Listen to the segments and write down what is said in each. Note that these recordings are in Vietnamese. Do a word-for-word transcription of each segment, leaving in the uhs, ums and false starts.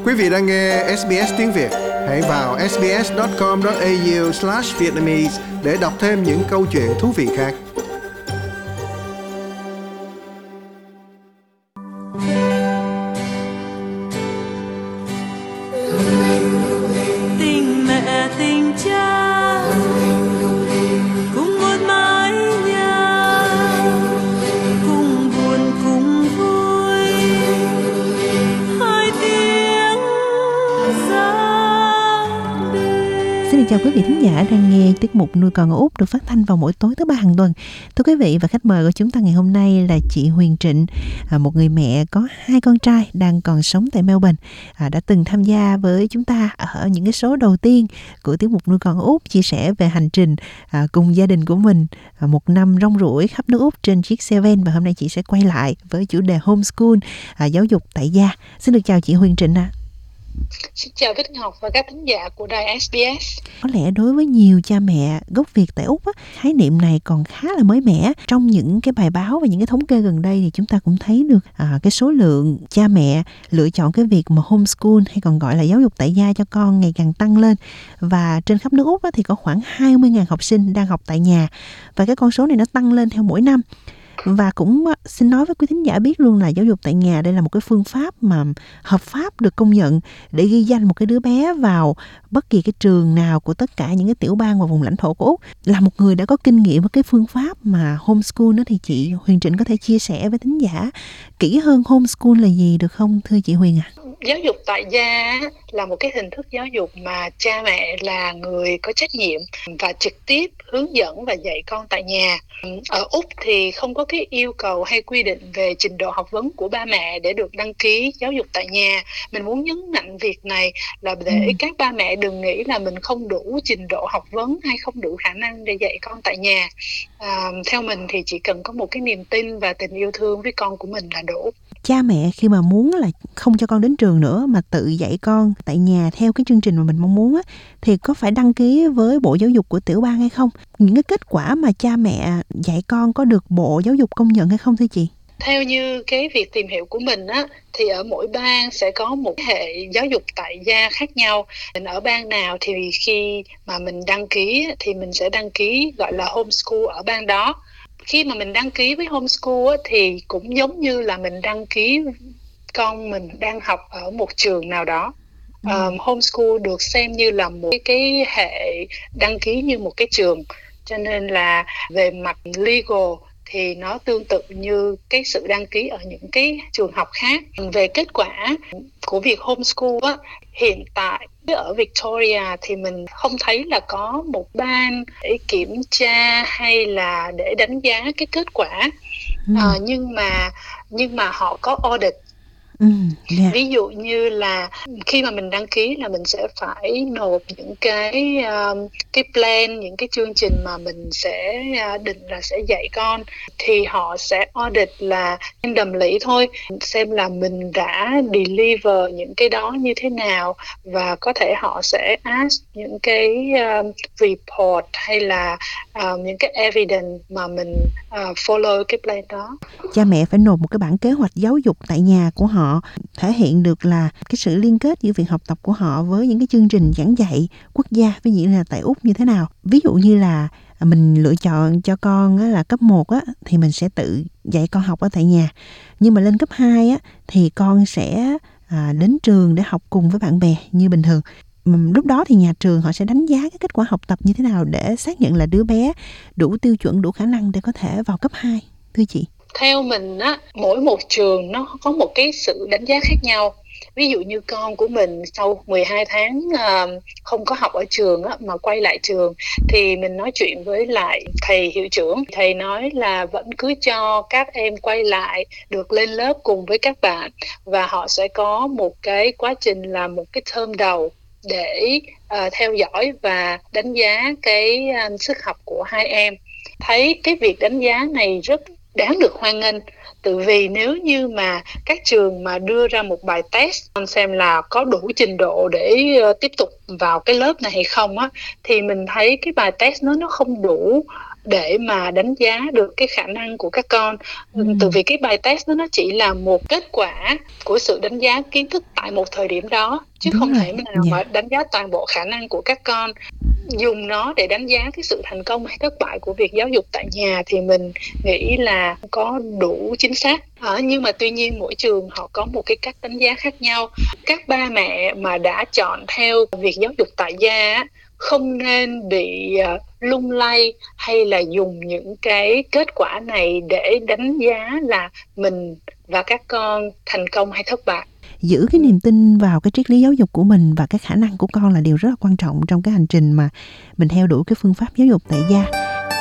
Quý vị đang nghe ét bê ét tiếng Việt. Hãy vào sbs chấm com chấm a u slash vietnamese để đọc thêm những câu chuyện thú vị khác. Tình mẹ tình cha cùng một mái nhà, cùng buồn cùng vui, hai tiếng gia đình. Xin chào quý vị thính giả đang nghe tiết mục Nuôi Con ở Úc được phát thanh vào mỗi tối thứ ba hàng tuần. Thưa quý vị, và khách mời của chúng ta ngày hôm nay là chị Huyền Trịnh, một người mẹ có hai con trai đang còn sống tại Melbourne, đã từng tham gia với chúng ta ở những cái số đầu tiên của tiết mục Nuôi Con ở Úc, chia sẻ về hành trình cùng gia đình của mình một năm rong ruổi khắp nước Úc trên chiếc xe van, và hôm nay chị sẽ quay lại với chủ đề homeschool, giáo dục tại gia. Xin được chào chị Huyền Trịnh ạ. À. Xin chào Bích Ngọc và các thính giả của đài ét bê ét. Có lẽ đối với nhiều cha mẹ gốc Việt tại Úc á, khái niệm này còn khá là mới mẻ. Trong những cái bài báo và những cái thống kê gần đây thì chúng ta cũng thấy được à, cái số lượng cha mẹ lựa chọn cái việc mà homeschool hay còn gọi là giáo dục tại gia cho con ngày càng tăng lên. Và trên khắp nước Úc á, thì có khoảng hai mươi nghìn học sinh đang học tại nhà. Và cái con số này nó tăng lên theo mỗi năm. Và cũng xin nói với quý thính giả biết luôn là giáo dục tại nhà đây là một cái phương pháp mà hợp pháp được công nhận để ghi danh một cái đứa bé vào bất kỳ cái trường nào của tất cả những cái tiểu bang và vùng lãnh thổ của Úc. Là một người đã có kinh nghiệm với cái phương pháp mà homeschool đó, thì chị Huyền Trịnh có thể chia sẻ với thính giả kỹ hơn homeschool là gì được không thưa chị Huyền ạ? À? Giáo dục tại gia là một cái hình thức giáo dục mà cha mẹ là người có trách nhiệm và trực tiếp hướng dẫn và dạy con tại nhà. Ở Úc thì không có cái yêu cầu hay quy định về trình độ học vấn của ba mẹ để được đăng ký giáo dục tại nhà. Mình muốn nhấn mạnh việc này là để ừ. các ba mẹ đừng nghĩ là mình không đủ trình độ học vấn hay không đủ khả năng để dạy con tại nhà. À, theo mình thì chỉ cần có một cái niềm tin và tình yêu thương với con của mình là đủ. Cha mẹ khi mà muốn là không cho con đến trường nữa mà tự dạy con tại nhà theo cái chương trình mà mình mong muốn á, thì có phải đăng ký với Bộ Giáo dục của tiểu bang hay không? Những cái kết quả mà cha mẹ dạy con có được Bộ Giáo dục công nhận hay không thưa chị? Theo như cái việc tìm hiểu của mình á, thì ở mỗi bang sẽ có một hệ giáo dục tại gia khác nhau. Mình ở bang nào thì khi mà mình đăng ký thì mình sẽ đăng ký gọi là homeschool ở bang đó. Khi mà mình đăng ký với homeschool á, thì cũng giống như là mình đăng ký con mình đang học ở một trường nào đó. Ừ. Um, homeschool được xem như là một cái, cái hệ đăng ký như một cái trường. Cho nên là về mặt legal thì nó tương tự như cái sự đăng ký ở những cái trường học khác. Về kết quả của việc homeschool á, hiện tại ở Victoria thì mình không thấy là có một ban để kiểm tra hay là để đánh giá cái kết quả. Ừ. À, nhưng mà nhưng mà họ có audit. Ừ, yeah. Ví dụ như là khi mà mình đăng ký là mình sẽ phải nộp những cái um, cái plan, những cái chương trình mà mình sẽ uh, định là sẽ dạy con, thì họ sẽ audit là đầm lĩ thôi, xem là mình đã deliver những cái đó như thế nào, và có thể họ sẽ ask những cái um, report hay là um, những cái evidence mà mình uh, follow cái plan đó. Cha mẹ phải nộp một cái bản kế hoạch giáo dục tại nhà của họ, thể hiện được là cái sự liên kết giữa việc học tập của họ với những cái chương trình giảng dạy quốc gia, ví dụ là tại Úc như thế nào. Ví dụ như là mình lựa chọn cho con là cấp một á, thì mình sẽ tự dạy con học ở tại nhà. Nhưng mà lên cấp hai á, thì con sẽ à, đến trường để học cùng với bạn bè như bình thường. Lúc đó thì nhà trường họ sẽ đánh giá cái kết quả học tập như thế nào để xác nhận là đứa bé đủ tiêu chuẩn, đủ khả năng để có thể vào cấp hai. Thưa chị. Theo mình á, mỗi một trường nó có một cái sự đánh giá khác nhau. Ví dụ như con của mình sau mười hai tháng uh, không có học ở trường á, mà quay lại trường, thì mình nói chuyện với lại thầy hiệu trưởng. Thầy nói là vẫn cứ cho các em quay lại được lên lớp cùng với các bạn, và họ sẽ có một cái quá trình là một cái term đầu để uh, theo dõi và đánh giá cái uh, sức học của hai em. Thấy cái việc đánh giá này rất đáng được hoan nghênh, tự vì nếu như mà các trường mà đưa ra một bài test xem là có đủ trình độ để uh, tiếp tục vào cái lớp này hay không á, thì mình thấy cái bài test nó nó không đủ để mà đánh giá được cái khả năng của các con. Ừ. Từ vì cái bài test đó nó chỉ là một kết quả của sự đánh giá kiến thức tại một thời điểm đó, chứ Đúng không rồi. thể nào Dạ. mà đánh giá toàn bộ khả năng của các con. Dùng nó để đánh giá cái sự thành công hay thất bại của việc giáo dục tại nhà thì mình nghĩ là có đủ chính xác. À, nhưng mà tuy nhiên mỗi trường họ có một cái cách đánh giá khác nhau. Các ba mẹ mà đã chọn theo việc giáo dục tại gia á, không nên bị uh, lung lay hay là dùng những cái kết quả này để đánh giá là mình và các con thành công hay thất bại. Giữ cái niềm tin vào cái triết lý giáo dục của mình và cái khả năng của con là điều rất là quan trọng trong cái hành trình mà mình theo đuổi cái phương pháp giáo dục tại gia.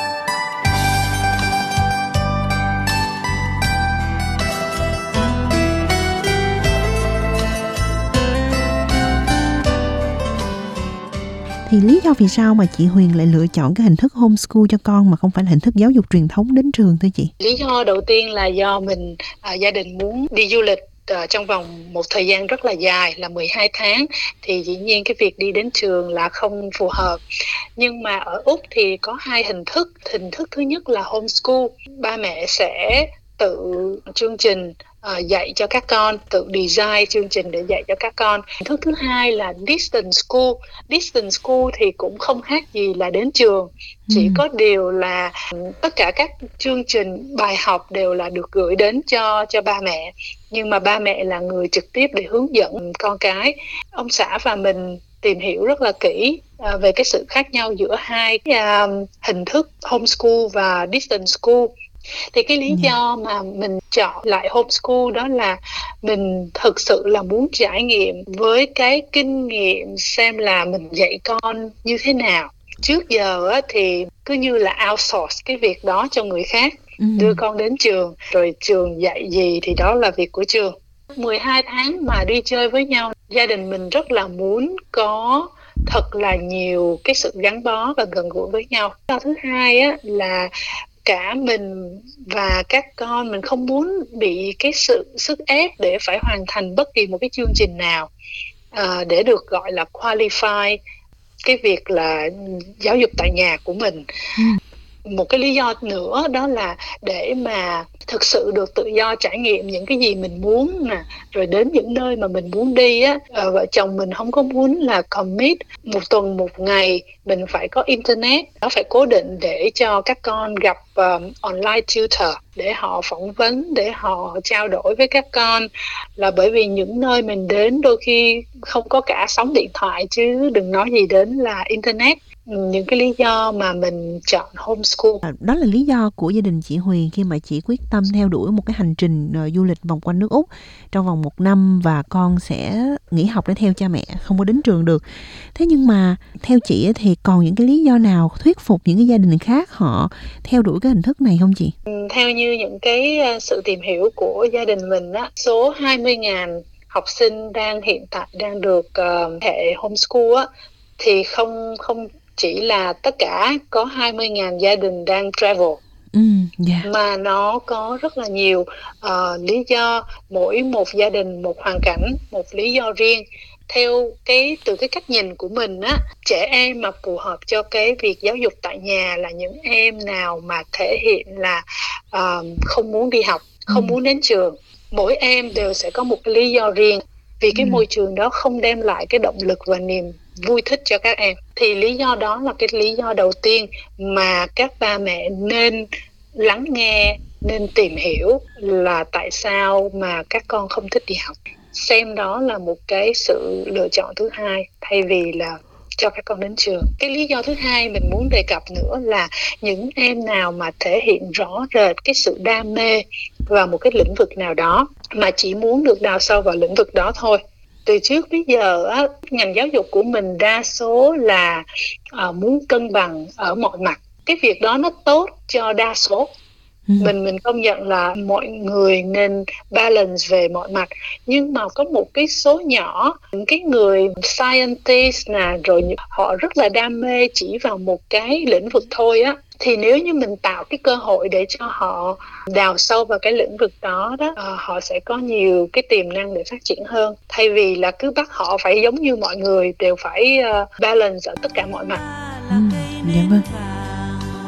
Thì lý do vì sao mà chị Huyền lại lựa chọn cái hình thức homeschool cho con mà không phải là hình thức giáo dục truyền thống đến trường thưa chị? Lý do đầu tiên là do mình à, gia đình muốn đi du lịch uh, trong vòng một thời gian rất là dài là mười hai tháng, thì dĩ nhiên cái việc đi đến trường là không phù hợp. Nhưng mà ở Úc thì có hai hình thức. Hình thức thứ nhất là homeschool, ba mẹ sẽ tự chương trình uh, dạy cho các con, tự design chương trình để dạy cho các con. Hình thức thứ hai là distance school. Distance school thì cũng không khác gì là đến trường, chỉ ừ. có điều là tất cả các chương trình bài học đều là được gửi đến cho cho ba mẹ, nhưng mà ba mẹ là người trực tiếp để hướng dẫn con cái. Ông xã và mình tìm hiểu rất là kỹ à, về cái sự khác nhau giữa hai cái à, hình thức homeschool và distance school. Thì cái lý yeah. do mà mình chọn lại homeschool đó là mình thực sự là muốn trải nghiệm với cái kinh nghiệm xem là mình dạy con như thế nào. Trước giờ á, thì cứ như là outsource cái việc đó cho người khác, ừ. đưa con đến trường, rồi trường dạy gì thì đó là việc của trường. mười hai tháng mà đi chơi với nhau, gia đình mình rất là muốn có thật là nhiều cái sự gắn bó và gần gũi với nhau. Thứ hai á, là cả mình và các con mình không muốn bị cái sự sức ép để phải hoàn thành bất kỳ một cái chương trình nào à, để được gọi là qualify cái việc là giáo dục tại nhà của mình. Ừ. Một cái lý do nữa đó là để mà thực sự được tự do trải nghiệm những cái gì mình muốn nè, rồi đến những nơi mà mình muốn đi á. À, vợ chồng mình không có muốn là commit một tuần một ngày mình phải có internet, nó phải cố định để cho các con gặp um, online tutor để họ phỏng vấn, để họ trao đổi với các con, là bởi vì những nơi mình đến đôi khi không có cả sóng điện thoại chứ đừng nói gì đến là internet. Những cái lý do mà mình chọn homeschool. Đó là lý do của gia đình chị Huyền khi mà chị quyết tâm theo đuổi một cái hành trình uh, du lịch vòng quanh nước Úc trong vòng một năm và con sẽ nghỉ học để theo cha mẹ, không có đến trường được. Thế nhưng mà theo chị thì còn những cái lý do nào thuyết phục những cái gia đình khác họ theo đuổi cái hình thức này không chị? Theo như những cái sự tìm hiểu của gia đình mình á, số hai mươi nghìn học sinh đang hiện tại đang được uh, hệ homeschool á, thì không không chỉ là tất cả có hai mươi nghìn gia đình đang travel, ừ, yeah. mà nó có rất là nhiều uh, lý do, mỗi một gia đình một hoàn cảnh, một lý do riêng. Theo cái từ cái cách nhìn của mình á, trẻ em mà phù hợp cho cái việc giáo dục tại nhà là những em nào mà thể hiện là uh, không muốn đi học, không ừ. muốn đến trường. Mỗi em đều sẽ có một cái lý do riêng, vì cái ừ. môi trường đó không đem lại cái động lực và niềm vui thích cho các em. Thì lý do đó là cái lý do đầu tiên mà các ba mẹ nên lắng nghe, nên tìm hiểu là tại sao mà các con không thích đi học. Xem đó là một cái sự lựa chọn thứ hai thay vì là cho các con đến trường. Cái lý do thứ hai mình muốn đề cập nữa là những em nào mà thể hiện rõ rệt cái sự đam mê vào một cái lĩnh vực nào đó mà chỉ muốn được đào sâu vào lĩnh vực đó thôi. Từ trước đến giờ á, ngành giáo dục của mình đa số là uh, muốn cân bằng ở mọi mặt. Cái việc đó nó tốt cho đa số. Ừ. Mình mình công nhận là mọi người nên balance về mọi mặt. Nhưng mà có một cái số nhỏ, những cái người scientist nè, rồi họ rất là đam mê chỉ vào một cái lĩnh vực thôi á, thì nếu như mình tạo cái cơ hội để cho họ đào sâu vào cái lĩnh vực đó đó, uh, họ sẽ có nhiều cái tiềm năng để phát triển hơn, thay vì là cứ bắt họ phải giống như mọi người, đều phải uh, balance ở tất cả mọi mặt. Ừ, dạ vâng.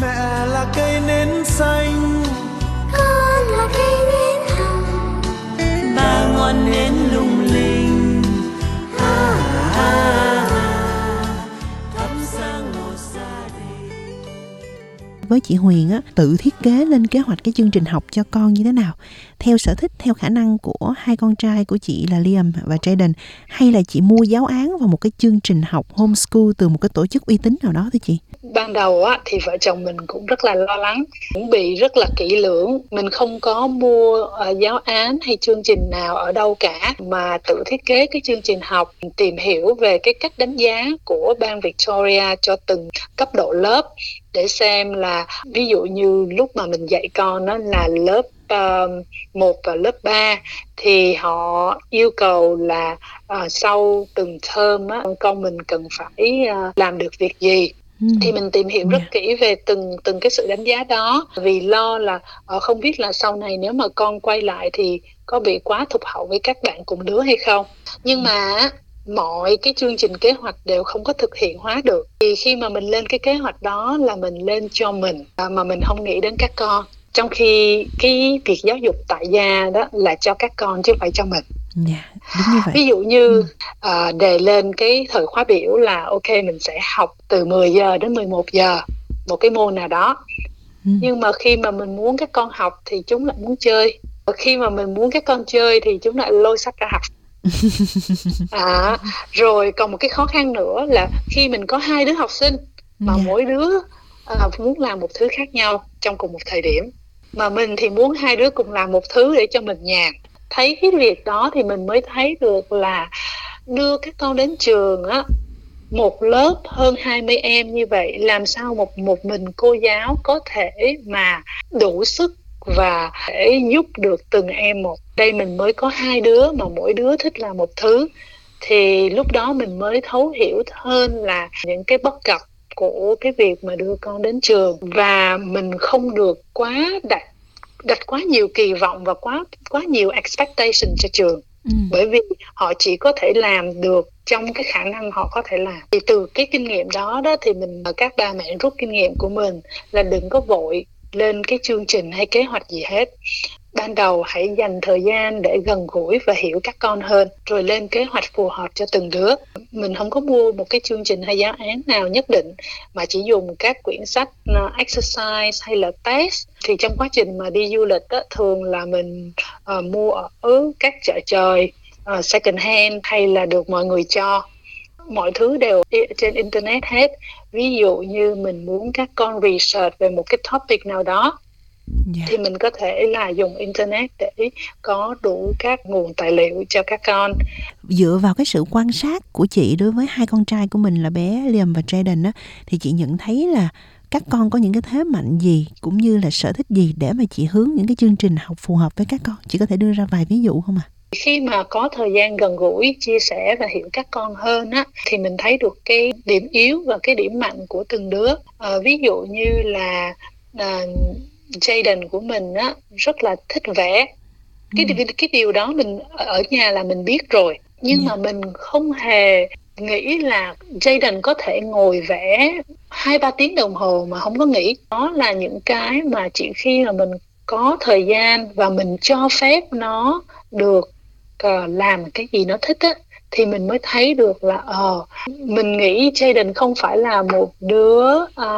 Mẹ là cây nến xanh, con là cây nến hồng, ba ngọn nến lung linh, ha ha thắp sáng một gia đình. Với chị Huyền á, tự thiết kế lên kế hoạch cái chương trình học cho con như thế nào? Theo sở thích, theo khả năng của hai con trai của chị là Liam và Jaden, hay là chị mua giáo án vào một cái chương trình học homeschool từ một cái tổ chức uy tín nào đó thưa chị? Ban đầu á, thì vợ chồng mình cũng rất là lo lắng, chuẩn bị rất là kỹ lưỡng. Mình không có mua uh, giáo án hay chương trình nào ở đâu cả, mà tự thiết kế cái chương trình học, tìm hiểu về cái cách đánh giá của bang Victoria cho từng cấp độ lớp, để xem là ví dụ như lúc mà mình dạy con nó là lớp uh, một và lớp ba thì họ yêu cầu là uh, sau từng term á, con mình cần phải uh, làm được việc gì. Ừ. Thì mình tìm hiểu rất kỹ về từng từng cái sự đánh giá đó, vì lo là uh, không biết là sau này nếu mà con quay lại thì có bị quá thụt hậu với các bạn cùng lứa hay không. Nhưng mà mọi cái chương trình kế hoạch đều không có thực hiện hóa được, thì khi mà mình lên cái kế hoạch đó là mình lên cho mình mà mình không nghĩ đến các con, trong khi cái việc giáo dục tại gia đó là cho các con chứ không phải cho mình. Dạ, đúng như vậy. Ví dụ như ừ. uh, đề lên cái thời khóa biểu là ok, mình sẽ học từ mười giờ đến mười một giờ một cái môn nào đó. ừ. Nhưng mà khi mà mình muốn các con học thì chúng lại muốn chơi, và khi mà mình muốn các con chơi thì chúng lại lôi sách ra học. À, rồi còn một cái khó khăn nữa là khi mình có hai đứa học sinh mà Dạ. mỗi đứa uh, muốn làm một thứ khác nhau trong cùng một thời điểm, mà mình thì muốn hai đứa cùng làm một thứ để cho mình nhàn. Thấy cái việc đó thì mình mới thấy được là đưa các con đến trường á, một lớp hơn hai mươi em như vậy, làm sao một một mình cô giáo có thể mà đủ sức và để giúp được từng em một. Đây mình mới có hai đứa mà mỗi đứa thích làm một thứ, thì lúc đó mình mới thấu hiểu hơn là những cái bất cập của cái việc mà đưa con đến trường, và mình không được quá đặt đặt quá nhiều kỳ vọng và quá quá nhiều expectation cho trường. Ừ. Bởi vì họ chỉ có thể làm được trong cái khả năng họ có thể làm. Thì từ cái kinh nghiệm đó đó thì mình các ba mẹ rút kinh nghiệm của mình là đừng có vội lên cái chương trình hay kế hoạch gì hết. Ban đầu hãy dành thời gian để gần gũi và hiểu các con hơn, rồi lên kế hoạch phù hợp cho từng đứa. Mình không có mua một cái chương trình hay giáo án nào nhất định, mà chỉ dùng các quyển sách uh, exercise hay là test. Thì trong quá trình mà đi du lịch đó, thường là mình uh, mua ở các chợ trời, uh, second hand hay là được mọi người cho. Mọi thứ đều trên internet hết. Ví dụ như mình muốn các con research về một cái topic nào đó, yeah. thì mình có thể là dùng internet để có đủ các nguồn tài liệu cho các con. Dựa vào cái sự quan sát của chị đối với hai con trai của mình là bé Liam và Jaden á, thì chị nhận thấy là các con có những cái thế mạnh gì cũng như là sở thích gì để mà chị hướng những cái chương trình học phù hợp với các con. Chị có thể đưa ra vài ví dụ không ạ? À? Khi mà có thời gian gần gũi, chia sẻ và hiểu các con hơn á, thì mình thấy được cái điểm yếu và cái điểm mạnh của từng đứa. À, ví dụ như là à, Jaden của mình á, rất là thích vẽ. Cái, ừ. cái điều đó mình ở nhà là mình biết rồi. Nhưng yeah. mà mình không hề nghĩ là Jaden có thể ngồi vẽ hai ba tiếng đồng hồ mà không có nghĩ. Đó là những cái mà chỉ khi mà mình có thời gian và mình cho phép nó được uh, làm cái gì nó thích á, thì mình mới thấy được là ờ uh, mình nghĩ Jaden không phải là một đứa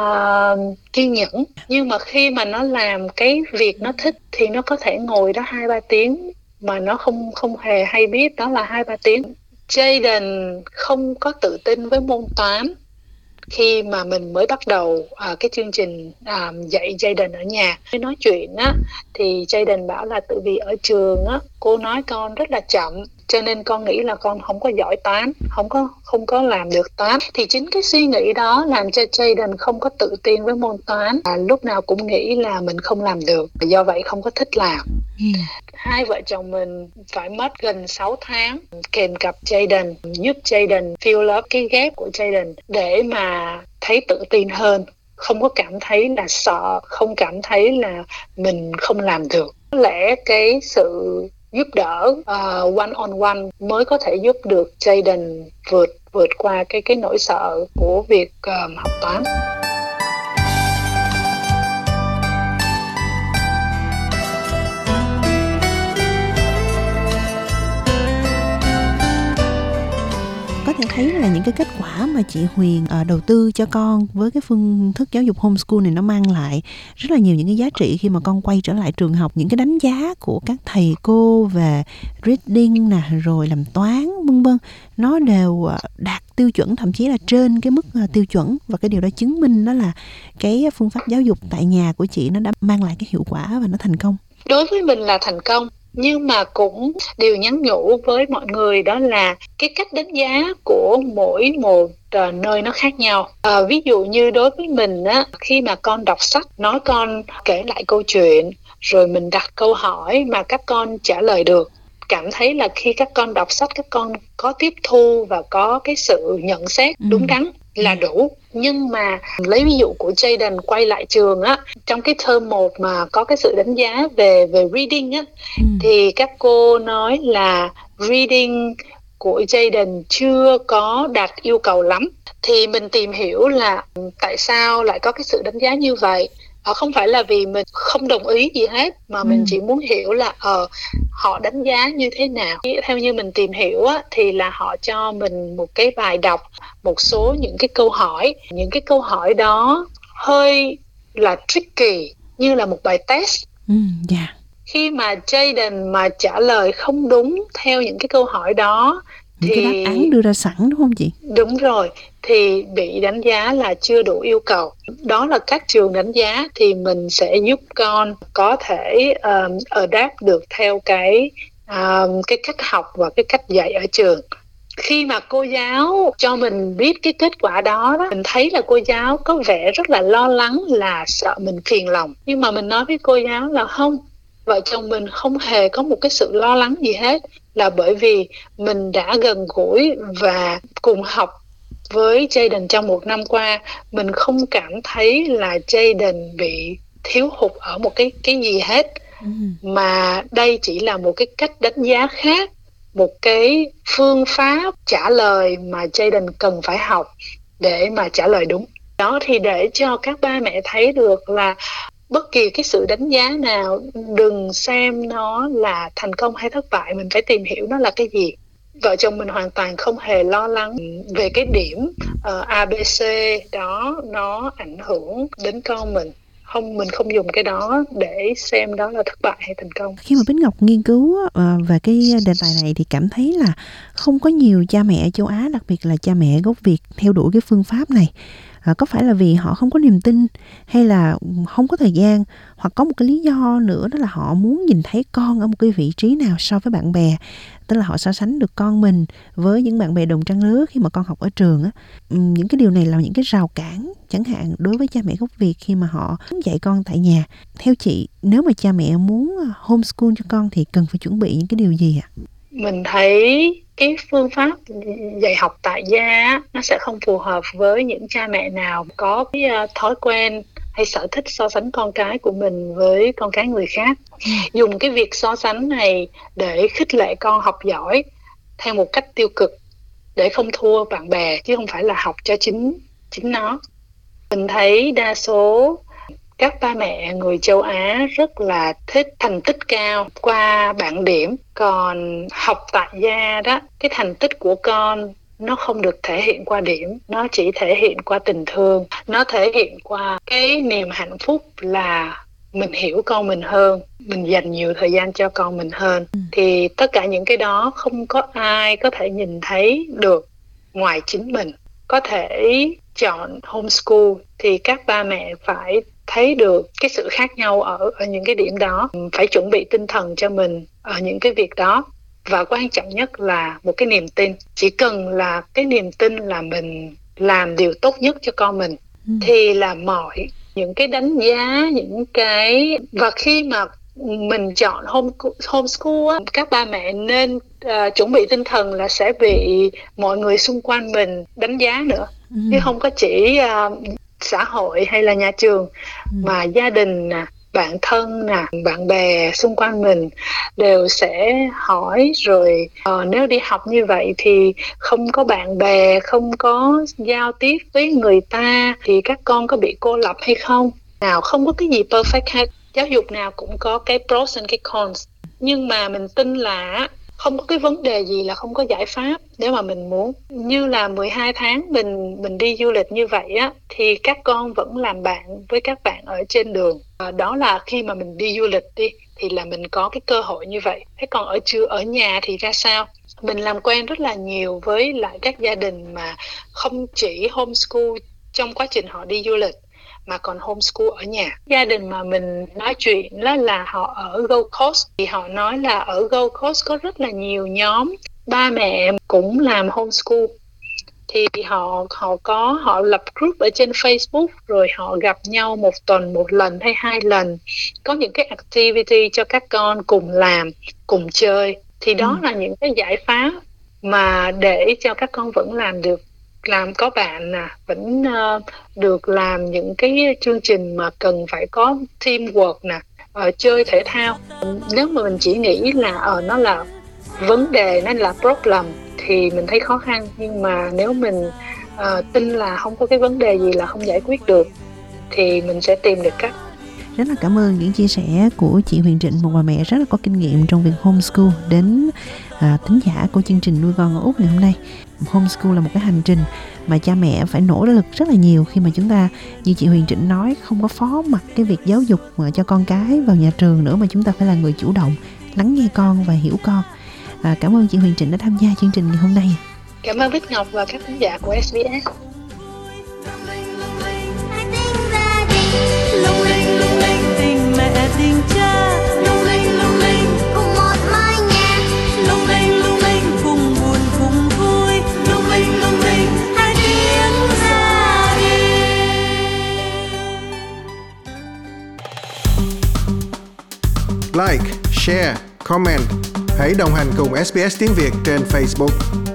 uh, kiên nhẫn, nhưng mà khi mà nó làm cái việc nó thích thì nó có thể ngồi đó hai ba tiếng mà nó không không hề hay biết đó là hai ba tiếng. Jaden không có tự tin với môn toán. Khi mà mình mới bắt đầu à, cái chương trình à, dạy Jaden ở nhà, khi nói chuyện á, thì Jaden bảo là tự vì ở trường á, cô nói con rất là chậm, cho nên con nghĩ là con không có giỏi toán, không có không có làm được toán. Thì chính cái suy nghĩ đó làm cho Jaden không có tự tin với môn toán, à, lúc nào cũng nghĩ là mình không làm được, do vậy không có thích làm. ừ. Hai vợ chồng mình phải mất gần sáu tháng kèm cặp Jaden, giúp Jaden fill up cái gap của Jaden để mà thấy tự tin hơn, không có cảm thấy là sợ, không cảm thấy là mình không làm được. Có lẽ cái sự giúp đỡ uh, one on one mới có thể giúp được Jaden vượt vượt qua cái cái nỗi sợ của việc uh, học toán. con thấy là những cái kết quả mà chị Huyền uh, đầu tư cho con với cái phương thức giáo dục homeschool này nó mang lại rất là nhiều những cái giá trị khi mà con quay trở lại trường học. Những cái đánh giá của các thầy cô về reading nè, rồi làm toán vân vân, nó đều uh, đạt tiêu chuẩn, thậm chí là trên cái mức uh, tiêu chuẩn. Và cái điều đó chứng minh đó là cái phương pháp giáo dục tại nhà của chị nó đã mang lại cái hiệu quả và nó thành công. Đối với mình là thành công, nhưng mà cũng điều nhắn nhủ với mọi người đó là cái cách đánh giá của mỗi một uh, nơi nó khác nhau. À, ví dụ như đối với mình á, khi mà con đọc sách, nói con kể lại câu chuyện, rồi mình đặt câu hỏi mà các con trả lời được, cảm thấy là khi các con đọc sách các con có tiếp thu và có cái sự nhận xét đúng đắn là đủ. Nhưng mà lấy ví dụ của Jayden quay lại trường á, trong cái term một mà có cái sự đánh giá về về reading á, ừ. thì các cô nói là reading của Jayden chưa có đạt yêu cầu lắm. Thì mình tìm hiểu là tại sao lại có cái sự đánh giá như vậy. Ờ, không phải là vì mình không đồng ý gì hết, mà ừ. mình chỉ muốn hiểu là ờ, họ đánh giá như thế nào. Theo như mình tìm hiểu á, thì là họ cho mình một cái bài đọc, một số những cái câu hỏi. Những cái câu hỏi đó hơi là tricky, như là một bài test. Ừ, yeah. Khi mà Jayden mà trả lời không đúng theo những cái câu hỏi đó, những thì cái đáp án đưa ra sẵn đúng không chị? Đúng rồi, thì bị đánh giá là chưa đủ yêu cầu. Đó là các trường đánh giá, thì mình sẽ giúp con có thể um, adapt được theo cái um, cái cách học và cái cách dạy ở trường. Khi mà cô giáo cho mình biết cái kết quả đó, đó, mình thấy là cô giáo có vẻ rất là lo lắng, là sợ mình phiền lòng. Nhưng mà mình nói với cô giáo là không, vợ chồng mình không hề có một cái sự lo lắng gì hết, là bởi vì mình đã gần gũi và cùng học với Jayden trong một năm qua. Mình không cảm thấy là Jayden bị thiếu hụt ở một cái, cái gì hết, ừ. mà đây chỉ là một cái cách đánh giá khác, một cái phương pháp trả lời mà Jayden cần phải học để mà trả lời đúng. Đó, thì để cho các ba mẹ thấy được là bất kỳ cái sự đánh giá nào, đừng xem nó là thành công hay thất bại, mình phải tìm hiểu nó là cái gì. Vợ chồng mình hoàn toàn không hề lo lắng về cái điểm uh, a bê xê đó nó ảnh hưởng đến con mình. Không, mình không dùng cái đó để xem đó là thất bại hay thành công. Khi mà Bính Ngọc nghiên cứu uh, về cái đề tài này thì cảm thấy là không có nhiều cha mẹ châu Á, đặc biệt là cha mẹ gốc Việt, theo đuổi cái phương pháp này. À, có phải là vì họ không có niềm tin, hay là không có thời gian, hoặc có một cái lý do nữa, đó là họ muốn nhìn thấy con ở một cái vị trí nào so với bạn bè, tức là họ so sánh được con mình với những bạn bè đồng trang lứa khi mà con học ở trường á. Những cái điều này là những cái rào cản chẳng hạn đối với cha mẹ gốc Việt khi mà họ dạy con tại nhà. Theo chị, nếu mà cha mẹ muốn homeschool cho con thì cần phải chuẩn bị những cái điều gì ạ? Mình thấy cái phương pháp dạy học tại gia nó sẽ không phù hợp với những cha mẹ nào có cái thói quen hay sở thích so sánh con cái của mình với con cái người khác. Dùng cái việc so sánh này để khích lệ con học giỏi theo một cách tiêu cực, để không thua bạn bè, chứ không phải là học cho chính chính nó. Mình thấy đa số các ba mẹ người châu Á rất là thích thành tích cao qua bảng điểm. Còn học tại gia đó, cái thành tích của con nó không được thể hiện qua điểm, nó chỉ thể hiện qua tình thương, nó thể hiện qua cái niềm hạnh phúc là mình hiểu con mình hơn, mình dành nhiều thời gian cho con mình hơn. Thì tất cả những cái đó không có ai có thể nhìn thấy được ngoài chính mình. Có thể chọn homeschool thì các ba mẹ phải thấy được cái sự khác nhau ở, ở những cái điểm đó, phải chuẩn bị tinh thần cho mình ở những cái việc đó. Và quan trọng nhất là một cái niềm tin. Chỉ cần là cái niềm tin là mình làm điều tốt nhất cho con mình, ừ. thì là mọi những cái đánh giá, những cái... Và khi mà mình chọn home, homeschool á, các ba mẹ nên uh, chuẩn bị tinh thần là sẽ bị mọi người xung quanh mình đánh giá nữa, ừ. chứ không có chỉ uh, xã hội hay là nhà trường, ừ. mà gia đình nè, bạn thân nè, bạn bè xung quanh mình đều sẽ hỏi rồi uh, nếu đi học như vậy thì không có bạn bè, không có giao tiếp với người ta thì các con có bị cô lập hay không? Nào, không có cái gì perfect hết. Giáo dục nào cũng có cái pros and cái cons. Nhưng mà mình tin là không có cái vấn đề gì là không có giải pháp nếu mà mình muốn. Như là mười hai tháng mình mình đi du lịch như vậy á, thì các con vẫn làm bạn với các bạn ở trên đường. À, đó là khi mà mình đi du lịch đi thì là mình có cái cơ hội như vậy. Thế còn ở chưa ở nhà thì ra sao? Mình làm quen rất là nhiều với lại các gia đình mà không chỉ homeschool trong quá trình họ đi du lịch mà còn homeschool ở nhà. Gia đình mà mình nói chuyện đó là họ ở Gold Coast, thì họ nói là ở Gold Coast có rất là nhiều nhóm ba mẹ cũng làm homeschool, thì họ họ có họ lập group ở trên Facebook, rồi họ gặp nhau một tuần một lần hay hai lần, có những cái activity cho các con cùng làm, cùng chơi. Thì đó ừ. là những cái giải pháp mà để cho các con vẫn làm được, làm có bạn nè, vẫn uh, được làm những cái chương trình mà cần phải có teamwork nè, uh, chơi thể thao. Nếu mà mình chỉ nghĩ là ở uh, nó là vấn đề, nó là problem thì mình thấy khó khăn, nhưng mà nếu mình uh, tin là không có cái vấn đề gì là không giải quyết được thì mình sẽ tìm được cách. Rất là cảm ơn những chia sẻ của chị Huyền Trịnh, một bà mẹ rất là có kinh nghiệm trong việc homeschool, đến à, thính giả của chương trình Nuôi Con ở Úc ngày hôm nay. Homeschool là một cái hành trình mà cha mẹ phải nỗ lực rất là nhiều, khi mà chúng ta, như chị Huyền Trịnh nói, không có phó mặc cái việc giáo dục cho con cái vào nhà trường nữa, mà chúng ta phải là người chủ động lắng nghe con và hiểu con. À, cảm ơn chị Huyền Trịnh đã tham gia chương trình ngày hôm nay. Cảm ơn Bích Ngọc và các thính giả của ét bê ét. Lung linh lung linh tình mẹ tình cha, lung linh lung linh cùng một mái nhà, lung linh lung linh cùng buồn cùng vui, lung linh lung linh hai tiếng gia đình. Like, share, comment. Hãy đồng hành cùng ét bê ét tiếng Việt trên Facebook.